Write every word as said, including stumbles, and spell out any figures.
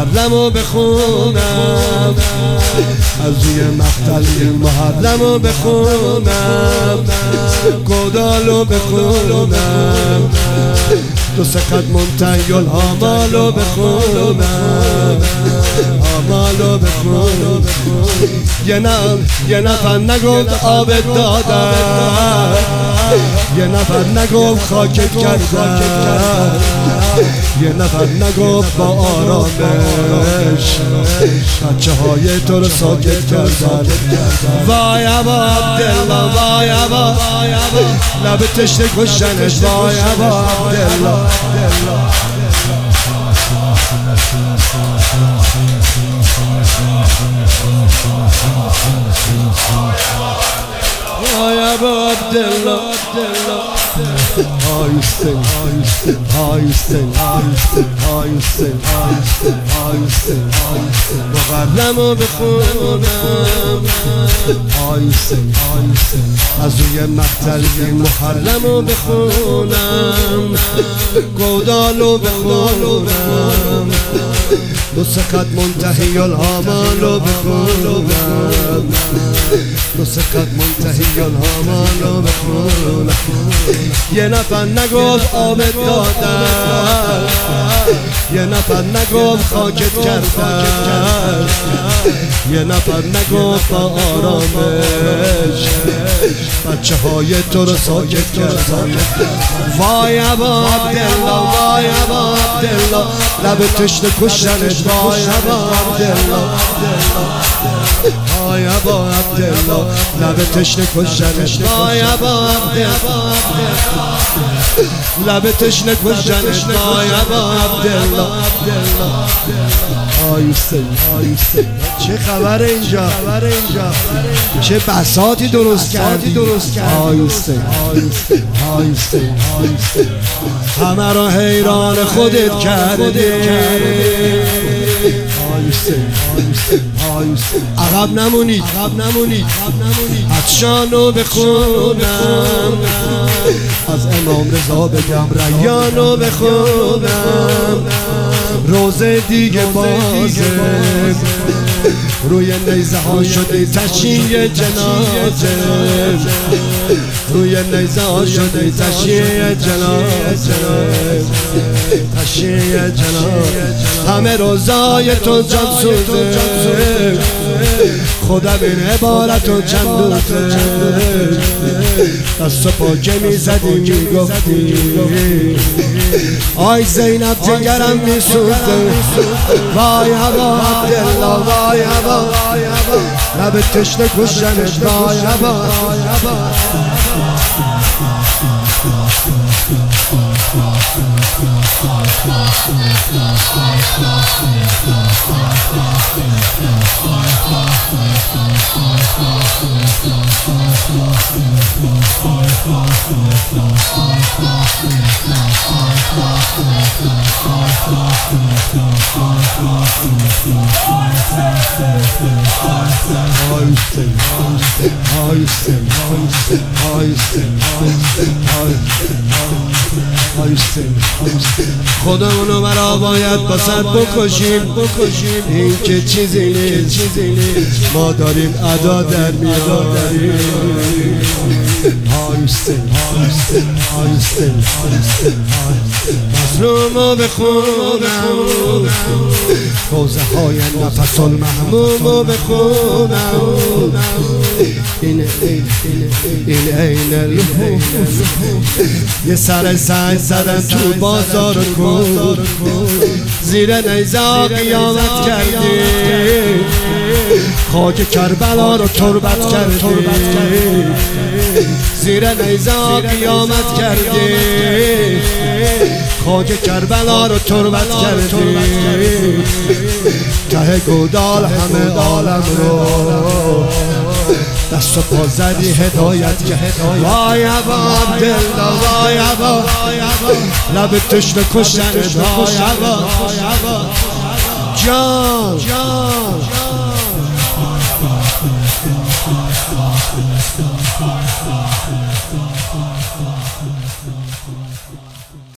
محرمو بخونم، از روی مقتل محرمو بخونم، گودالو بخونم، دو سقط منتهی الآمالو بخونم، آمالو بخونم. یه نفر یه نفر نگفت آبت دادم، یه نفر نگفت خاکت کردم، یه نفر نگفت با آرامش بچه های تو رو ساکت کردن. وای ابا عبدالله، وای ابا لب تشنه کشتنش، وای ابا عبدالله. وای ابا عبدالله، های حسین، های حسین، های حسین، های حسین، های حسین، محرمو بخونم، های حسین، های حسین، از روی مقتل محرمو بخونم، گودالو بخونم، دو سقط منتهی الآمالو بخونم، دو سقط منتهی الآمالو بخونم. یه نفر نگفت آبت دادم، یه نفر نگفت خاکت کردم، یه نفر نگفت با آرامش بچه های تو رو ساکت کردم. وای ابا عبدالله، وای ابا عبدالله لب تشنه کشتنش، وای ابا عبدالله، وای ابا عبدالله لب تشنه کشتنش، وای ابا عبدالله لب تشنه کشتنش، وای ابا عبدالله. آی حسین، آی حسین، چه خبر اینجا، خبر اینجا چه بساطی درست کردی، درست کردی. آی حسین، آی حسین، آی حسین، آی حسین، همه را حیران خودت کردی. آی حسین، آی حسین، آی حسین، عقب نمونید، عقب نمونید، عطشانو بخونم، از امام رضا بگم ریانو بخونم، روزه دیگه بازه روی نیزه ها شده تشییع جنازه، روی نیزه ها شده تشییع جنازه، تشییع جنازه. همه روزای تو جان سوزه، خدا بین عبارت و چندوزه، دست و پا که میزدی میگفتی آی زینب جگرم میسوزه. وای ابا عبدالله، وای ابا لب تشنه کشتنش، وای ابا. خودمونو برا باید بسد بکشیم، این که چیزی نیست، ما داریم ادا در میاریم. های حسین، های حسین، های حسین، مظلومو بخونم، روزه های نفس المحمومو بخونم، این این این الهوف یه سر سنگ زدن تو بازار کن، زیر نیزه قیامت کردی، خاک کربلا رو تربت کردی، زیر نیزه قیامت کردی، خاک کربلا رو تربت کردی، ته گودال همه عالم رو دست و پا زدی هدایت که وای ابا عبدالله، وای ابا لب تشنه کشتنش، وای ابا جان جان